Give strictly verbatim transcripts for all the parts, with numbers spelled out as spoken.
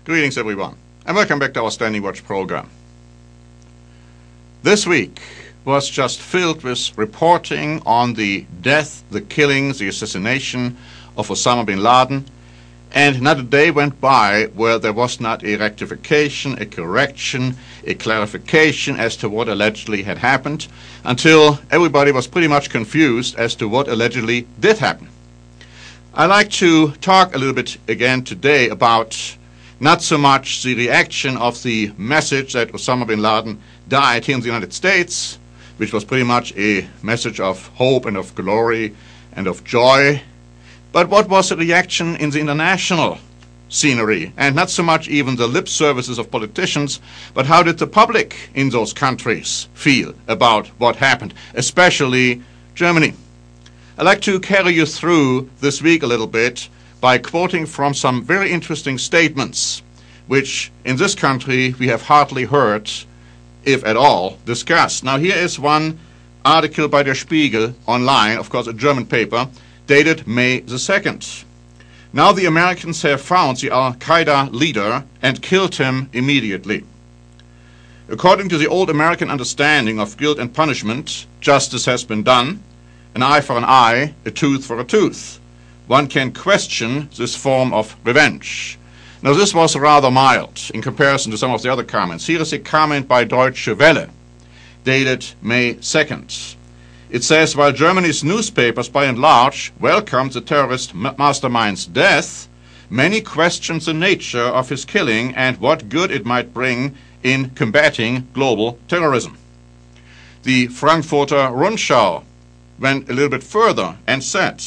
Greetings everyone, and welcome back to our Standing Watch program. This week was just filled with reporting on the death, the killings, the assassination of Osama bin Laden, and not a day went by where there was not a rectification, a correction, a clarification as to what allegedly had happened, until everybody was pretty much confused as to what allegedly did happen. I'd like to talk a little bit again today about not so much the reaction of the message that Osama bin Laden died here in the United States, which was pretty much a message of hope and of glory and of joy, but what was the reaction in the international scenery, and not so much even the lip services of politicians, but how did the public in those countries feel about what happened, especially Germany. I'd like to carry you through this week a little bit by quoting from some very interesting statements, which in this country we have hardly heard, if at all, discussed. Now here is one article by Der Spiegel online, of course a German paper, dated May the second. Now the Americans have found the Al-Qaeda leader and killed him immediately. According to the old American understanding of guilt and punishment, justice has been done, an eye for an eye, a tooth for a tooth. One can question this form of revenge. Now this was rather mild in comparison to some of the other comments. Here is a comment by Deutsche Welle, dated May second. It says, while Germany's newspapers by and large welcomed the terrorist mastermind's death, many questioned the nature of his killing and what good it might bring in combating global terrorism. The Frankfurter Rundschau went a little bit further and said,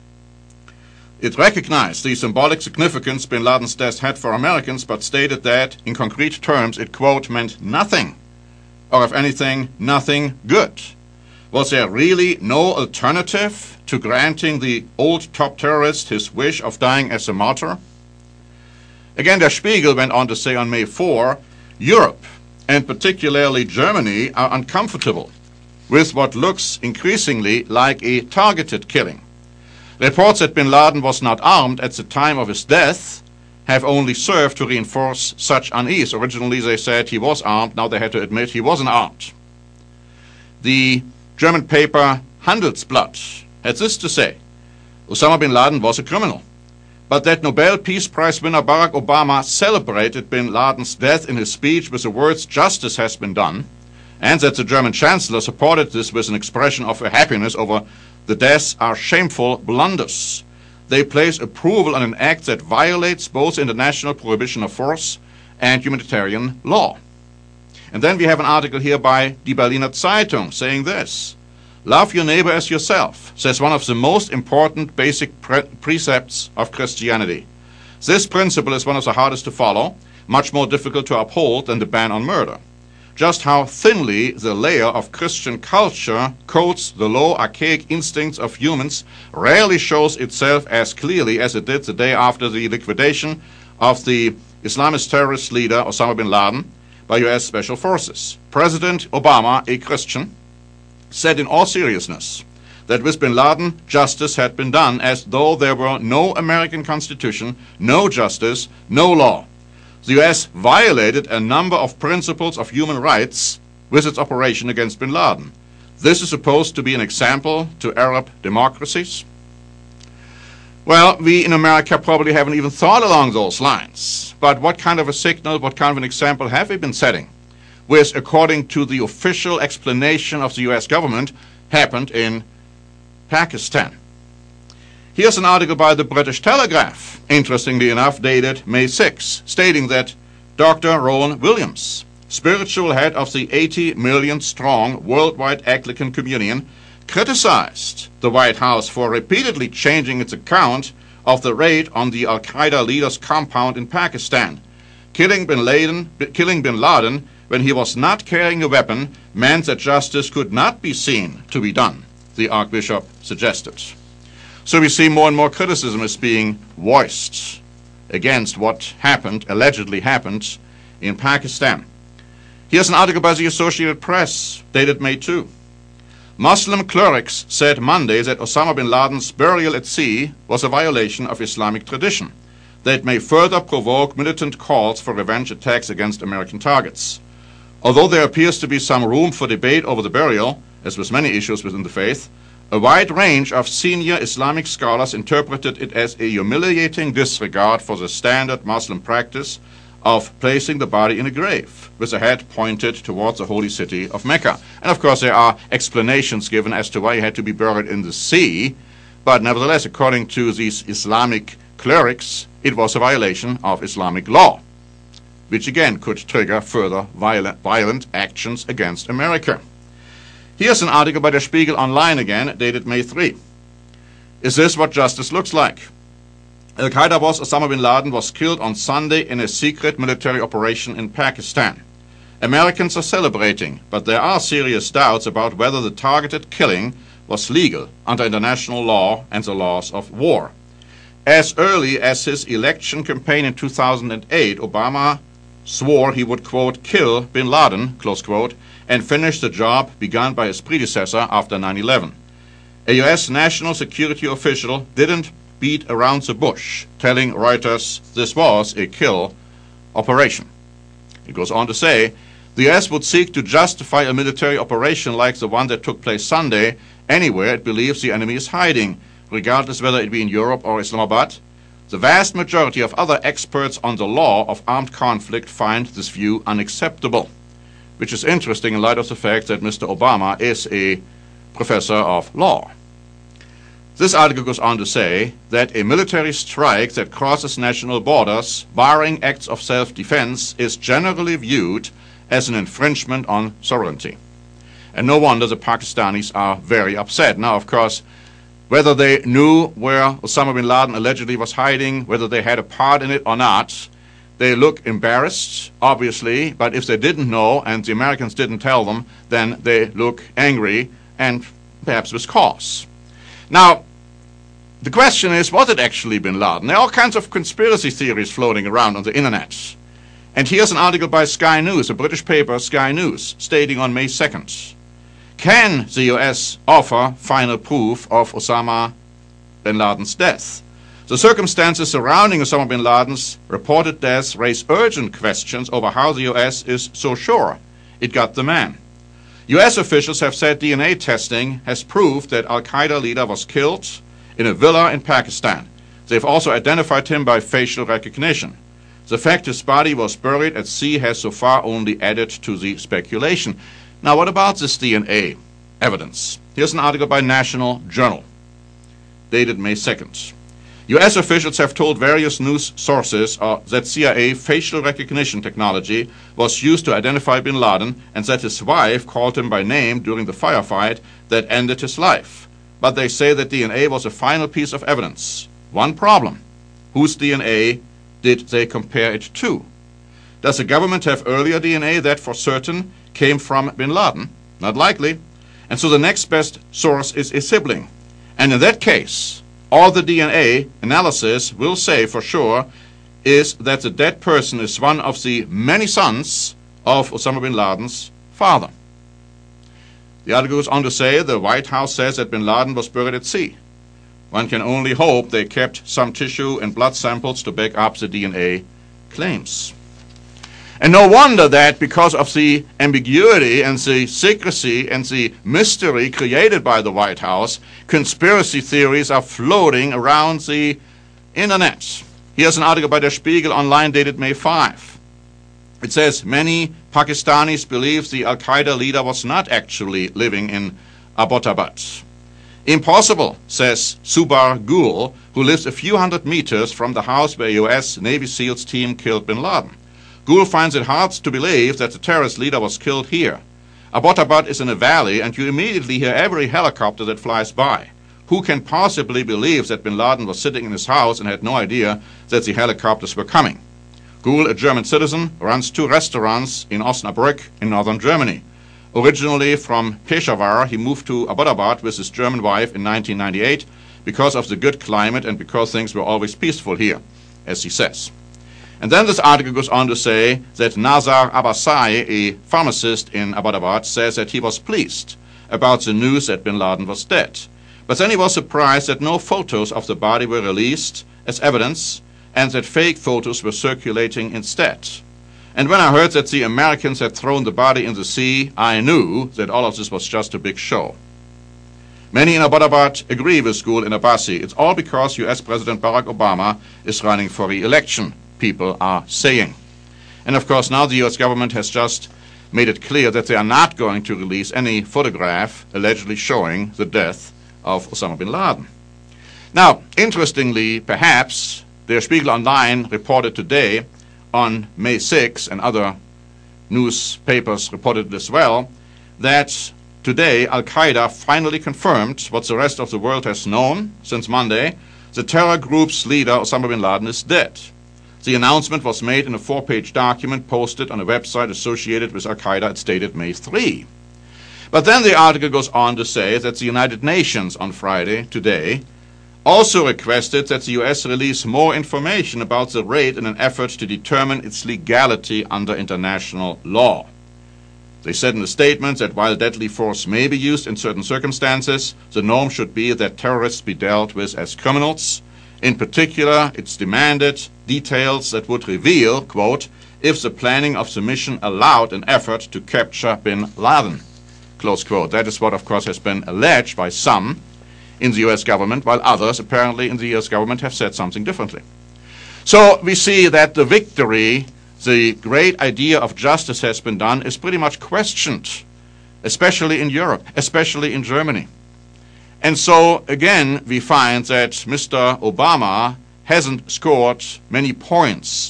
it recognized the symbolic significance bin Laden's death had for Americans, but stated that, in concrete terms, it, quote, meant nothing, or if anything, nothing good. Was there really no alternative to granting the old top terrorist his wish of dying as a martyr? Again, Der Spiegel went on to say on May fourth, Europe, and particularly Germany, are uncomfortable with what looks increasingly like a targeted killing. Reports that bin Laden was not armed at the time of his death have only served to reinforce such unease. Originally they said he was armed, now they had to admit he wasn't armed. The German paper Handelsblatt had this to say, Osama bin Laden was a criminal, but that Nobel Peace Prize winner Barack Obama celebrated bin Laden's death in his speech with the words, justice has been done, and that the German Chancellor supported this with an expression of happiness over the deaths are shameful blunders. They place approval on an act that violates both international prohibition of force and humanitarian law. And then we have an article here by Die Berliner Zeitung saying this, love your neighbor as yourself, says one of the most important basic pre precepts of Christianity. This principle is one of the hardest to follow, much more difficult to uphold than the ban on murder. Just how thinly the layer of Christian culture coats the low archaic instincts of humans rarely shows itself as clearly as it did the day after the liquidation of the Islamist terrorist leader Osama bin Laden by U S Special Forces. President Obama, a Christian, said in all seriousness that with bin Laden justice had been done, as though there were no American Constitution, no justice, no law. The U S violated a number of principles of human rights with its operation against bin Laden. This is supposed to be an example to Arab democracies? Well, we in America probably haven't even thought along those lines. But what kind of a signal, what kind of an example have we been setting? Which, according to the official explanation of the U S government, happened in Pakistan. Here's an article by the British Telegraph, interestingly enough, dated May sixth, stating that Doctor Rowan Williams, spiritual head of the eighty million strong worldwide Anglican Communion, criticized the White House for repeatedly changing its account of the raid on the Al-Qaeda leader's compound in Pakistan. Killing bin Laden, killing bin Laden when he was not carrying a weapon meant that justice could not be seen to be done, the Archbishop suggested. So we see more and more criticism is being voiced against what happened, allegedly happened, in Pakistan. Here's an article by the Associated Press, dated May second. Muslim clerics said Monday that Osama bin Laden's burial at sea was a violation of Islamic tradition. that may further provoke militant calls for revenge attacks against American targets. Although there appears to be some room for debate over the burial, as with many issues within the faith, a wide range of senior Islamic scholars interpreted it as a humiliating disregard for the standard Muslim practice of placing the body in a grave, with the head pointed towards the holy city of Mecca. And of course there are explanations given as to why he had to be buried in the sea, but nevertheless, according to these Islamic clerics, it was a violation of Islamic law, which again could trigger further violent, violent actions against America. Here's an article by Der Spiegel Online again, dated May third. Is this what justice looks like? Al-Qaeda boss Osama bin Laden was killed on Sunday in a secret military operation in Pakistan. Americans are celebrating, but there are serious doubts about whether the targeted killing was legal under international law and the laws of war. As early as his election campaign in two thousand eight, Obama swore he would, quote, kill bin Laden, close quote, and finish the job begun by his predecessor after nine eleven. A U S national security official didn't beat around the bush, telling Reuters this was a kill operation. It goes on to say, the U S would seek to justify a military operation like the one that took place Sunday anywhere it believes the enemy is hiding, regardless whether it be in Europe or Islamabad. The vast majority of other experts on the law of armed conflict find this view unacceptable, which is interesting in light of the fact that Mister Obama is a professor of law. This article goes on to say that a military strike that crosses national borders, barring acts of self-defense, is generally viewed as an infringement on sovereignty. And no wonder the Pakistanis are very upset. Now, of course, whether they knew where Osama bin Laden allegedly was hiding, whether they had a part in it or not, they look embarrassed, obviously, but if they didn't know and the Americans didn't tell them, then they look angry, and perhaps with cause. Now, the question is, was it actually bin Laden? There are all kinds of conspiracy theories floating around on the internet. And here's an article by Sky News, a British paper, Sky News, stating on May second, can the U S offer final proof of Osama bin Laden's death? The circumstances surrounding Osama bin Laden's reported death raise urgent questions over how the U S is so sure it got the man. U S officials have said D N A testing has proved that Al-Qaeda leader was killed in a villa in Pakistan. They've also identified him by facial recognition. The fact his body was buried at sea has so far only added to the speculation. Now, what about this D N A evidence? Here's an article by National Journal, dated May second. U S officials have told various news sources uh, that C I A facial recognition technology was used to identify bin Laden and that his wife called him by name during the firefight that ended his life. But they say that D N A was a final piece of evidence. One problem: whose D N A did they compare it to? Does the government have earlier D N A that for certain came from bin Laden? Not likely. And so the next best source is a sibling. And in that case, all the D N A analysis will say for sure is that the dead person is one of the many sons of Osama bin Laden's father. The article goes on to say the White House says that bin Laden was buried at sea. One can only hope they kept some tissue and blood samples to back up the D N A claims. And no wonder that because of the ambiguity and the secrecy and the mystery created by the White House, conspiracy theories are floating around the internet. Here's an article by Der Spiegel Online dated May fifth. It says many Pakistanis believe the Al-Qaeda leader was not actually living in Abbottabad. Impossible, says Subar Gul, who lives a few hundred meters from the house where a U S Navy SEALs team killed bin Laden. Gul finds it hard to believe that the terrorist leader was killed here. Abbottabad is in a valley, and you immediately hear every helicopter that flies by. Who can possibly believe that bin Laden was sitting in his house and had no idea that the helicopters were coming? Gul, a German citizen, runs two restaurants in Osnabrück in northern Germany. Originally from Peshawar, he moved to Abbottabad with his German wife in nineteen ninety-eight because of the good climate and because things were always peaceful here, as he says. And then this article goes on to say that Nazar Abbasai, a pharmacist in Abbottabad, says that he was pleased about the news that bin Laden was dead. But then he was surprised that no photos of the body were released as evidence, and that fake photos were circulating instead. And when I heard that the Americans had thrown the body in the sea, I knew that all of this was just a big show. Many in Abbottabad agree with Gul and Abbasi. It's all because U S President Barack Obama is running for re-election, people are saying. And of course now the U S government has just made it clear that they are not going to release any photograph allegedly showing the death of Osama bin Laden. Now, interestingly, perhaps, Der Spiegel Online reported today on May sixth, and other newspapers reported it as well, that today Al-Qaeda finally confirmed what the rest of the world has known since Monday: the terror group's leader Osama bin Laden is dead. The announcement was made in a four-page document posted on a website associated with Al-Qaeda. It stated May third. But then the article goes on to say that the United Nations on Friday, today, also requested that the U S release more information about the raid in an effort to determine its legality under international law. They said in the statement that while deadly force may be used in certain circumstances, the norm should be that terrorists be dealt with as criminals. In particular, it's demanded details that would reveal, quote, if the planning of the mission allowed an effort to capture bin Laden, close quote. That is what, of course, has been alleged by some in the U S government, while others apparently in the U S government have said something differently. So we see that the victory, the great idea of justice has been done, is pretty much questioned, especially in Europe, especially in Germany. And so, again, we find that Mister Obama hasn't scored many points.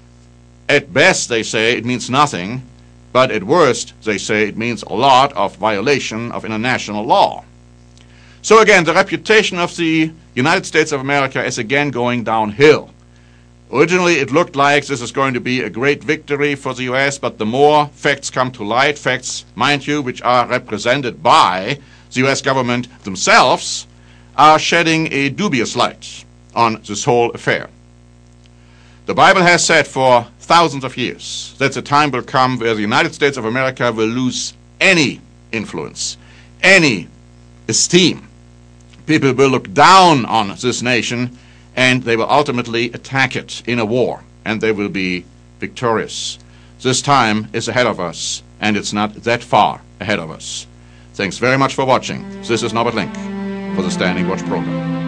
At best, they say, it means nothing, but at worst, they say, it means a lot of violation of international law. So again, the reputation of the United States of America is again going downhill. Originally, it looked like this is going to be a great victory for the U S, but the more facts come to light, facts, mind you, which are represented by the U S government themselves, are shedding a dubious light on this whole affair. The Bible has said for thousands of years that the time will come where the United States of America will lose any influence, any esteem. People will look down on this nation, and they will ultimately attack it in a war, and they will be victorious. This time is ahead of us, and it's not that far ahead of us. Thanks very much for watching. This is Norbert Link for the Standing Watch program.